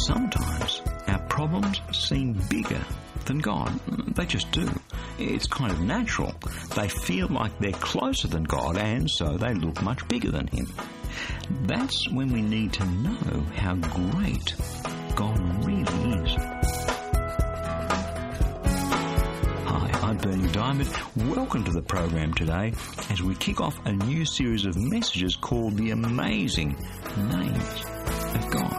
Sometimes our problems seem bigger than God. They just do. It's kind of natural. They feel like they're closer than God, and so they look much bigger than Him. That's when we need to know how great God really is. Hi, I'm Bernie Diamond. Welcome to the program today as we kick off a new series of messages called The Amazing Names of God.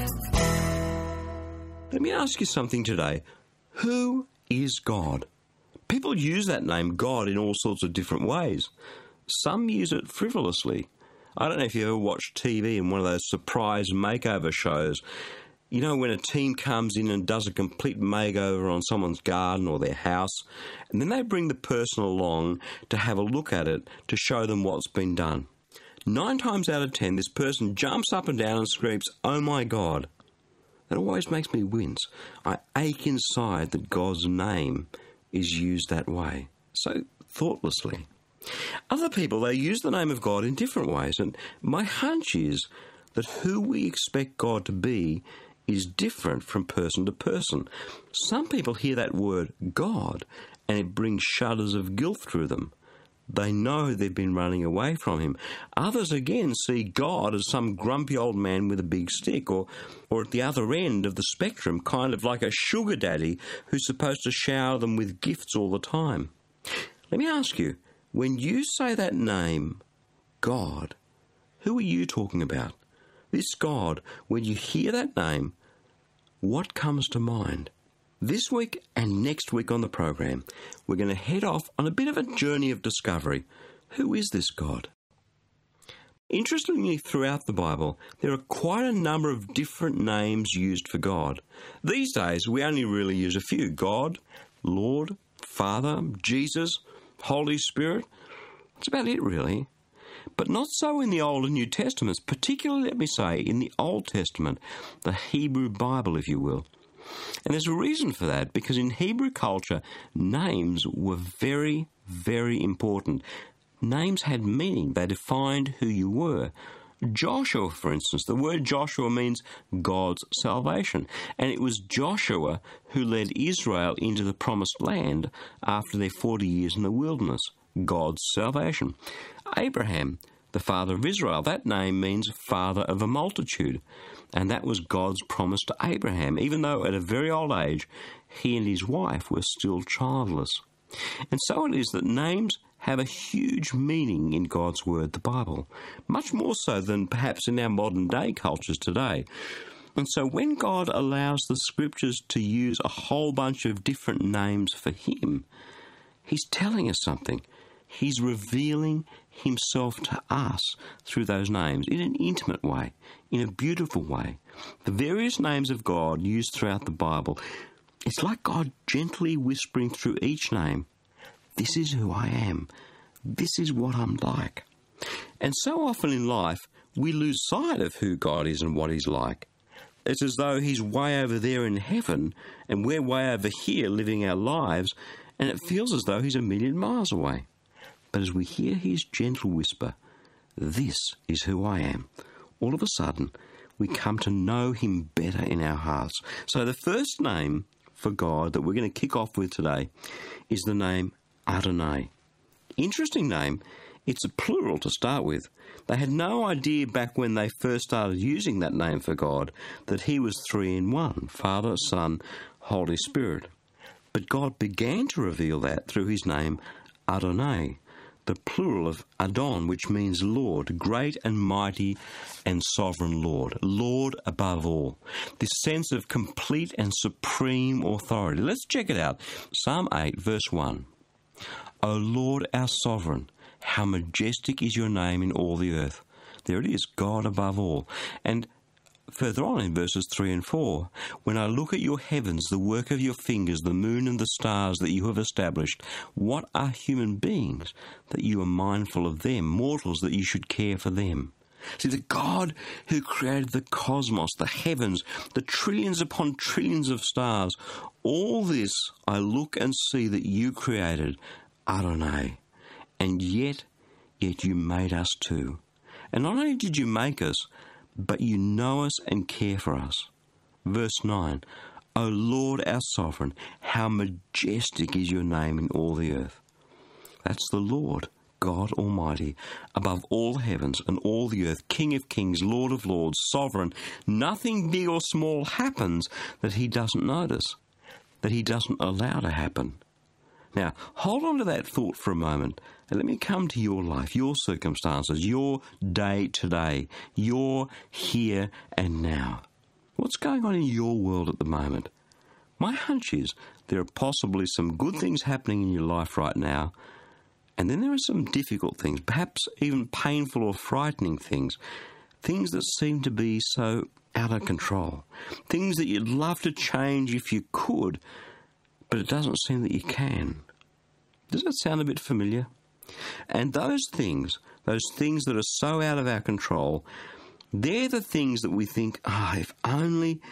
Let me ask you something today. Who is God? People use that name God in all sorts of different ways. Some use it frivolously. I don't know if you ever watched TV in one of those surprise makeover shows. You know, when a team comes in and does a complete makeover on someone's garden or their house, and then they bring the person along to have a look at it to show them what's been done. 9 times out of 10, this person jumps up and down and screams, "Oh my God." That always makes me wince. I ache inside that God's name is used that way, so thoughtlessly. Other people, they use the name of God in different ways, and my hunch is that who we expect God to be is different from person to person. Some people hear that word God, and it brings shudders of guilt through them. They know they've been running away from Him. Others, again, see God as some grumpy old man with a big stick, or at the other end of the spectrum, kind of like a sugar daddy who's supposed to shower them with gifts all the time. Let me ask you, when you say that name, God, who are you talking about? This God, when you hear that name, what comes to mind? This week and next week on the program, we're going to head off on a bit of a journey of discovery. Who is this God? Interestingly, throughout the Bible, there are quite a number of different names used for God. These days, we only really use a few: God, Lord, Father, Jesus, Holy Spirit. That's about it, really. But not so in the Old and New Testaments, particularly, let me say, in the Old Testament, the Hebrew Bible, if you will. And there's a reason for that, because in Hebrew culture, names were very, very important. Names had meaning. They defined who you were. Joshua, for instance, the word Joshua means God's salvation. And it was Joshua who led Israel into the promised land after their 40 years in the wilderness. God's salvation. Abraham, the father of Israel, that name means father of a multitude. And that was God's promise to Abraham, even though at a very old age, he and his wife were still childless. And so it is that names have a huge meaning in God's Word, the Bible, much more so than perhaps in our modern day cultures today. And so when God allows the Scriptures to use a whole bunch of different names for Him, He's telling us something. He's revealing Himself to us through those names in an intimate way, in a beautiful way. The various names of God used throughout the Bible, it's like God gently whispering through each name, "This is who I am. This is what I'm like." And so often in life, we lose sight of who God is and what He's like. It's as though He's way over there in heaven, and we're way over here living our lives, and it feels as though He's a million miles away. But as we hear His gentle whisper, "This is who I am," all of a sudden, we come to know Him better in our hearts. So the first name for God that we're going to kick off with today is the name Adonai. Interesting name. It's a plural to start with. They had no idea back when they first started using that name for God that He was 3 in 1, Father, Son, Holy Spirit. But God began to reveal that through His name Adonai, the plural of Adon, which means Lord, great and mighty and sovereign Lord, Lord above all. This sense of complete and supreme authority. Let's check it out. Psalm 8, verse 1. O Lord, our sovereign, how majestic is your name in all the earth. There it is, God above all. And further on in verses 3 and 4, when I look at your heavens, the work of your fingers, the moon and the stars that you have established, what are human beings that you are mindful of them, mortals that you should care for them? See, the God who created the cosmos, the heavens, the trillions upon trillions of stars, all this I look and see that you created, Adonai, and yet you made us too. And not only did you make us, but you know us and care for us. Verse 9, O Lord our sovereign, how majestic is your name in all the earth. That's the Lord, God Almighty, above all heavens and all the earth, King of kings, Lord of lords, sovereign. Nothing big or small happens that he doesn't notice, that he doesn't allow to happen. Now, hold on to that thought for a moment, and let me come to your life, your circumstances, your day today, your here and now. What's going on in your world at the moment? My hunch is there are possibly some good things happening in your life right now, and then there are some difficult things, perhaps even painful or frightening things, things that seem to be so out of control, things that you'd love to change if you could, but it doesn't seem that you can. Does that sound a bit familiar? And those things that are so out of our control, they're the things that we think, if only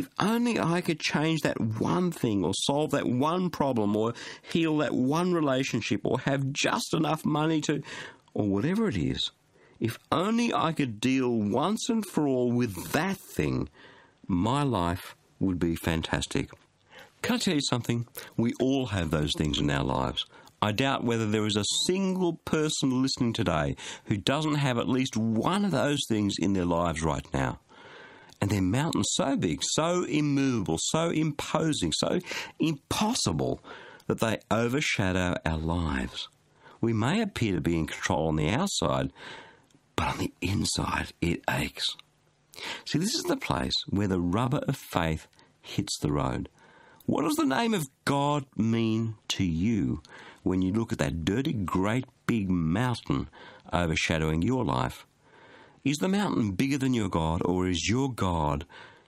I could change that one thing or solve that one problem or heal that one relationship or have just enough money to, or whatever it is. If only I could deal once and for all with that thing, my life would be fantastic. Can I tell you something? We all have those things in our lives. I doubt whether there is a single person listening today who doesn't have at least one of those things in their lives right now. And they're mountains so big, so immovable, so imposing, so impossible that they overshadow our lives. We may appear to be in control on the outside, but on the inside it aches. See, this is the place where the rubber of faith hits the road. What does the name of God mean to you when you look at that dirty, great, big mountain overshadowing your life? Is the mountain bigger than your God, or is your God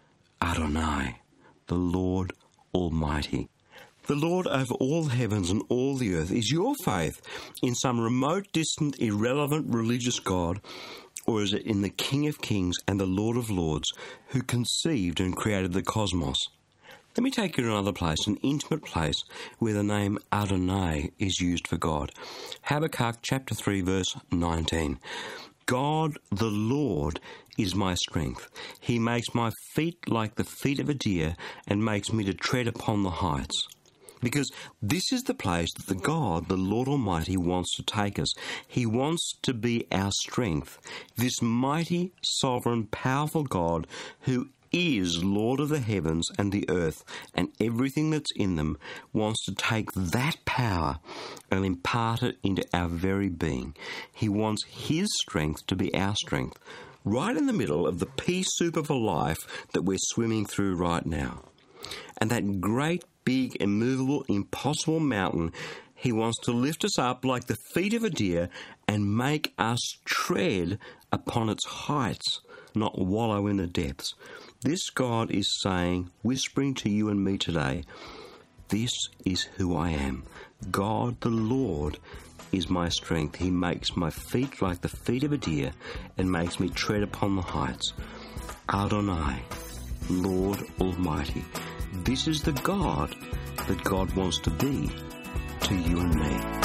Adonai, the Lord Almighty? The Lord over all the heavens and all the earth. Is your faith in some remote, distant, irrelevant religious God, or is it in the King of Kings and the Lord of Lords who conceived and created the cosmos? Let me take you to another place, an intimate place where the name Adonai is used for God. Habakkuk chapter 3 verse 19. God the Lord is my strength. He makes my feet like the feet of a deer and makes me to tread upon the heights. Because this is the place that the God, the Lord Almighty, wants to take us. He wants to be our strength. This mighty, sovereign, powerful God who is Lord of the heavens and the earth and everything that's in them, wants to take that power and impart it into our very being. He wants His strength to be our strength, right in the middle of the pea soup of a life that we're swimming through right now. And that great, big, immovable, impossible mountain, He wants to lift us up like the feet of a deer and make us tread upon its heights, not wallow in the depths. This God is saying, whispering to you and me today, this is who I am. God the Lord is my strength. He makes my feet like the feet of a deer and makes me tread upon the heights. Adonai, Lord Almighty. This is the God that God wants to be to you and me.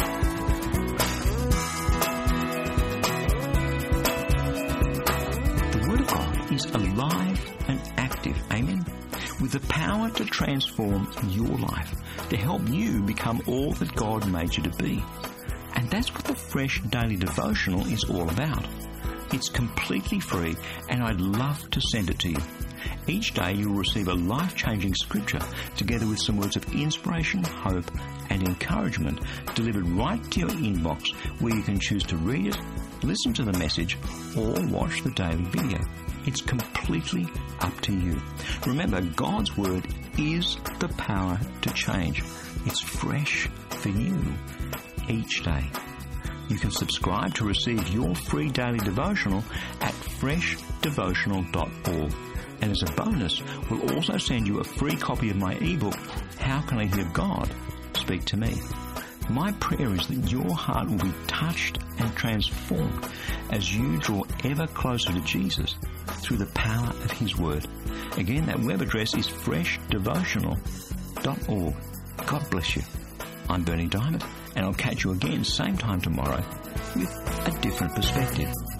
Is alive and active, amen, with the power to transform your life, to help you become all that God made you to be. And that's what the Fresh Daily Devotional is all about. It's completely free, and I'd love to send it to you. Each day you'll receive a life-changing scripture together with some words of inspiration, hope, and encouragement delivered right to your inbox, where you can choose to read it, listen to the message, or watch the daily video. It's completely up to you. Remember, God's Word is the power to change. It's fresh for you each day. You can subscribe to receive your free daily devotional at freshdevotional.org. And as a bonus, we'll also send you a free copy of my ebook, How Can I Hear God Speak to Me? My prayer is that your heart will be touched and transformed as you draw ever closer to Jesus through the power of His Word. Again, that web address is freshdevotional.org. God bless you. I'm Bernie Diamond, and I'll catch you again same time tomorrow with a different perspective.